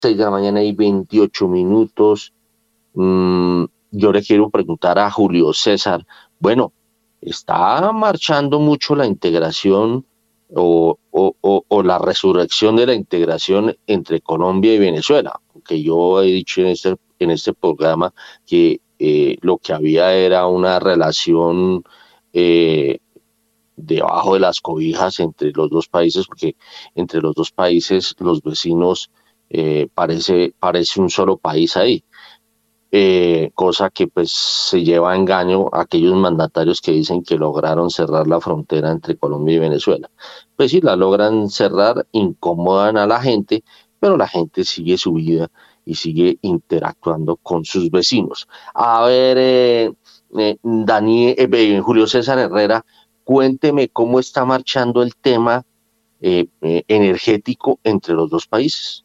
6 de la mañana y 28 minutos. Yo le quiero preguntar a Julio César, bueno, ¿está marchando mucho la integración o la resurrección de la integración entre Colombia y Venezuela? Porque yo he dicho en este programa que lo que había era una relación eh, debajo de las cobijas entre los dos países, porque entre los dos países los vecinos parece un solo país ahí, cosa que pues se lleva a engaño a aquellos mandatarios que dicen que lograron cerrar la frontera entre Colombia y Venezuela. Pues sí, la logran cerrar, incomodan a la gente, pero la gente sigue su vida y sigue interactuando con sus vecinos. A ver, Julio César Herrera, cuénteme cómo está marchando el tema energético entre los dos países.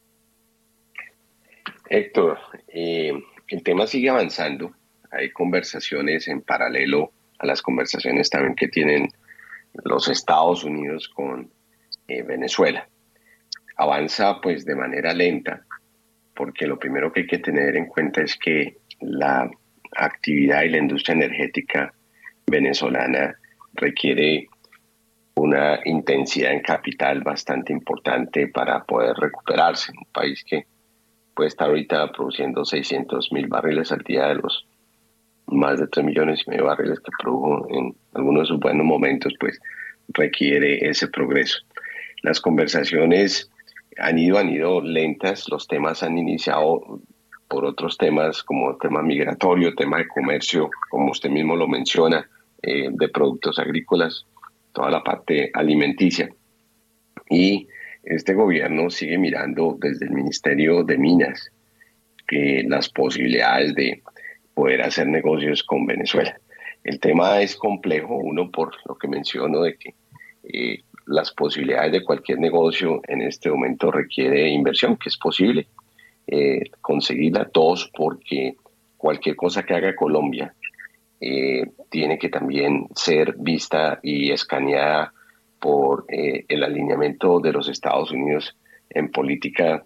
Héctor, el tema sigue avanzando. Hay conversaciones en paralelo a las conversaciones también que tienen los Estados Unidos con Venezuela. Avanza pues de manera lenta, porque lo primero que hay que tener en cuenta es que la actividad y la industria energética venezolana requiere una intensidad en capital bastante importante para poder recuperarse. Un país que puede estar ahorita produciendo 600.000 barriles al día de los más de 3,5 millones de barriles que produjo en algunos de sus buenos momentos, pues requiere ese progreso. Las conversaciones han ido lentas, los temas han iniciado por otros temas como el tema migratorio, tema de comercio, como usted mismo lo menciona, de productos agrícolas, toda la parte alimenticia. Y este gobierno sigue mirando desde el Ministerio de Minas las posibilidades de poder hacer negocios con Venezuela. El tema es complejo, uno por lo que menciono de que las posibilidades de cualquier negocio en este momento requiere inversión, que es posible conseguirla. Dos, porque cualquier cosa que haga Colombia tiene que también ser vista y escaneada por el alineamiento de los Estados Unidos en política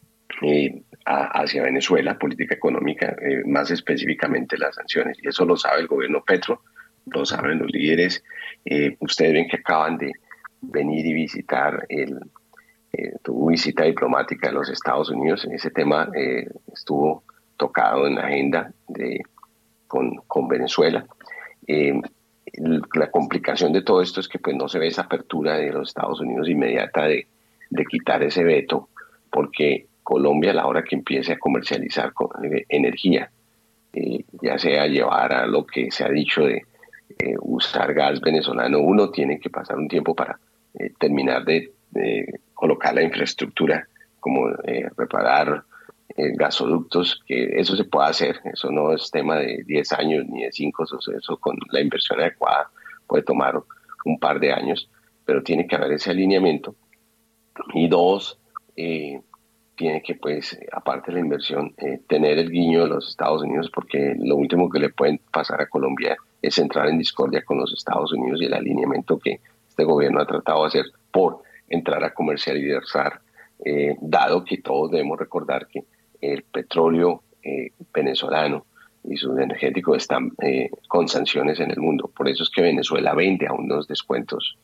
hacia Venezuela, política económica, más específicamente las sanciones. Y eso lo sabe el gobierno Petro, lo saben los líderes. Ustedes ven que acaban de venir y visitar tuvo visita diplomática de los Estados Unidos. En ese tema estuvo tocado en la agenda con Venezuela. Eh, la complicación de todo esto es que pues no se ve esa apertura de los Estados Unidos inmediata de quitar ese veto, porque Colombia a la hora que empiece a comercializar energía, ya sea llevar a lo que se ha dicho de usar gas venezolano, uno tiene que pasar un tiempo para terminar de colocar la infraestructura, como reparar gasoductos, que eso se puede hacer, eso no es tema de 10 años ni de 5, eso con la inversión adecuada puede tomar un par de años, pero tiene que haber ese alineamiento. Y dos, tiene que, pues, aparte de la inversión, tener el guiño de los Estados Unidos, porque lo último que le pueden pasar a Colombia es entrar en discordia con los Estados Unidos y el alineamiento que este gobierno ha tratado de hacer por entrar a comercializar, dado que todos debemos recordar que el petróleo venezolano y sus energéticos están con sanciones en el mundo. Por eso es que Venezuela vende a unos descuentos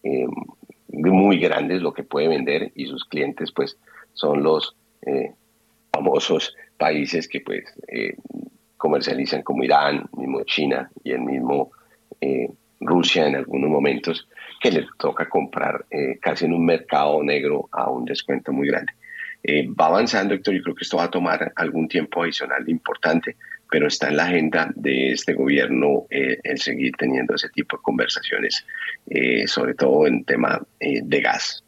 muy grandes lo que puede vender, y sus clientes pues son los famosos países que pues comercializan, como Irán, mismo China y el mismo Rusia en algunos momentos, que les toca comprar casi en un mercado negro a un descuento muy grande. Va avanzando, Héctor, y creo que esto va a tomar algún tiempo adicional importante, pero está en la agenda de este gobierno el seguir teniendo ese tipo de conversaciones, sobre todo en tema de gas.